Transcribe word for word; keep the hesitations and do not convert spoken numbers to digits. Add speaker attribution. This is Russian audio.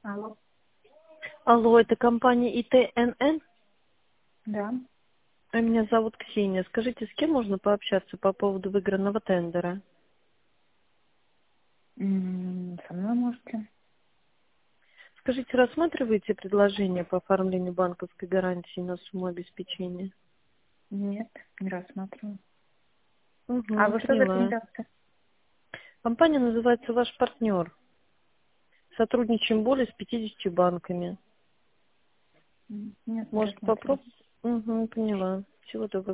Speaker 1: Алло,
Speaker 2: Алло, это компания И Т Н Н?
Speaker 1: да.
Speaker 2: А меня зовут Ксения. Скажите, с кем можно пообщаться по поводу выигранного тендера?
Speaker 1: М, Со мной можете?
Speaker 2: Скажите, рассматриваете предложение по оформлению банковской гарантии на сумму обеспечения?
Speaker 1: Нет, не рассматриваю. А
Speaker 2: Угу,
Speaker 1: вы что за
Speaker 2: поняла.
Speaker 1: организация?
Speaker 2: Компания называется «Ваш партнер». Сотрудничаем более с пятьюдесятью банками.
Speaker 1: М, Нет, не
Speaker 2: Может
Speaker 1: рассматриваю.
Speaker 2: попробовать? Угу, поняла. Всего доброго.